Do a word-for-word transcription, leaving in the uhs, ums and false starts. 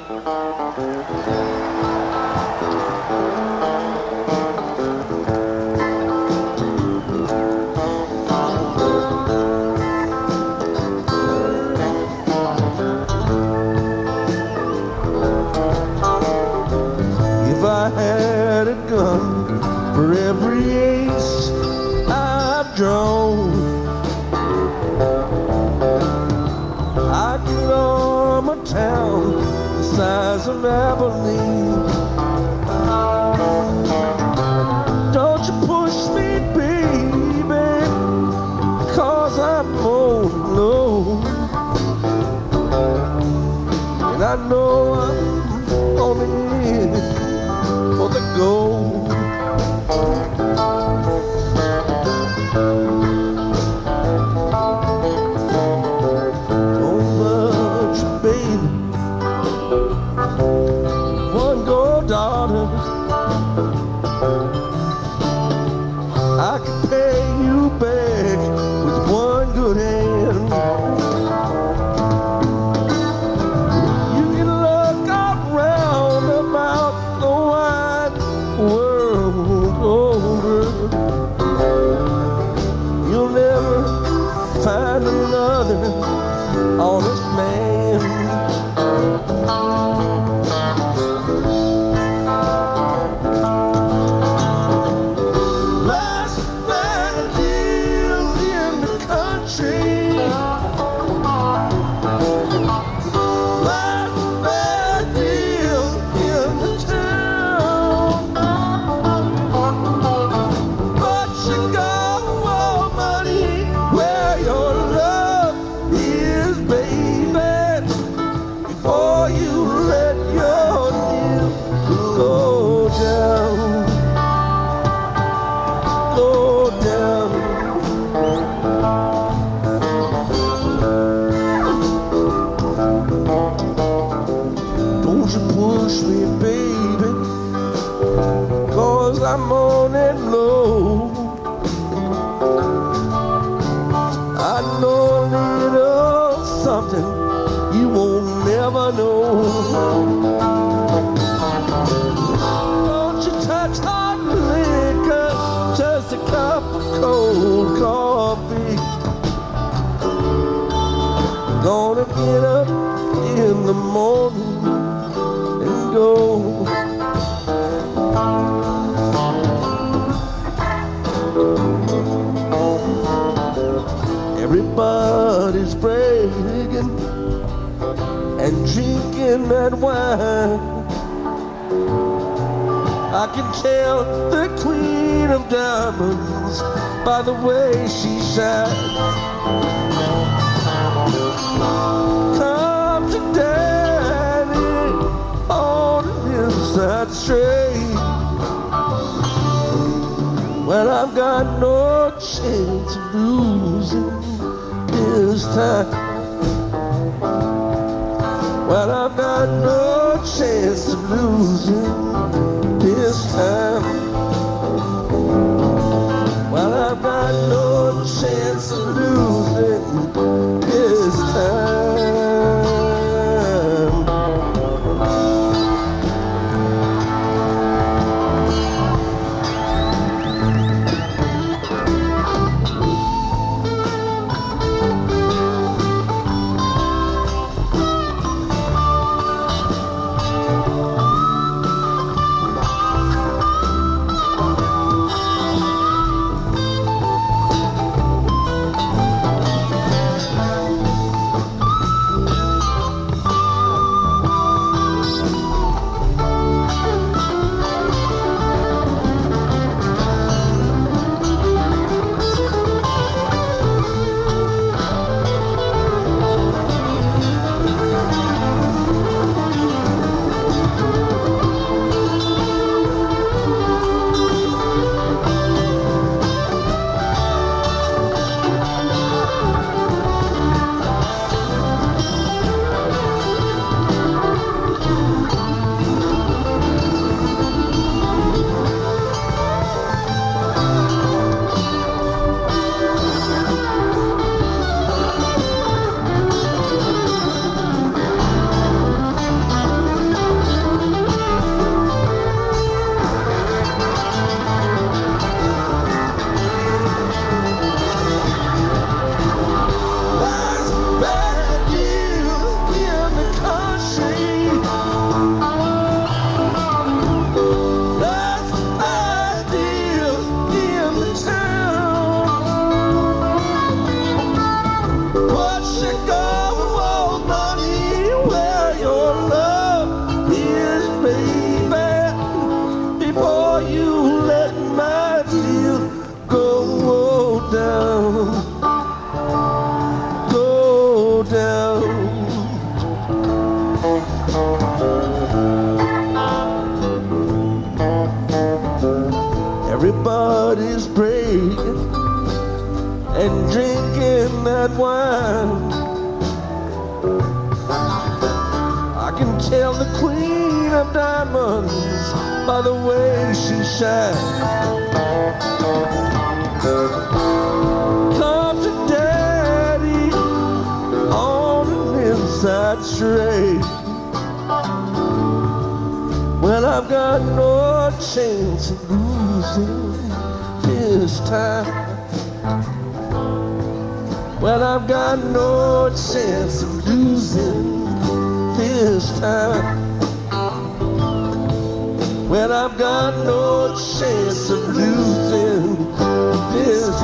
If I had a gun for every ace I've drawn, I could arm a town the size of Abilene. Don't you push me, baby, cause I'm on low. And I know I'm only in it for the gold. Don't budge, baby. One gold daughter, I can pay you back with one good hand. You can look around about the wide world over. You'll never find another honest man. Last man deal in the country. Last man deal in the town. But you got more money where your love is, baby, before you let your deal go down. Go down. Don't you push me, baby, cause I'm on it low. I know a little something you won't never know. Don't you touch hot liquor, just a cup of cold coffee. Gonna get up in the morning and go. Everybody's bragging and drinking that wine. I can tell the queen of diamonds by the way she shines. Come to daddy on the inside straight. Well, I've got no chance of losing this time. Well, I've got no chance of losing this time. Well, I've got no chance of losing this time. and drinking that wine. I can tell the queen of diamonds by the way she shines. Come to daddy on an inside straight. Well, I've got no chance of losing this time. Well, I've got no chance of losing this time. Well, I've got no chance of losing this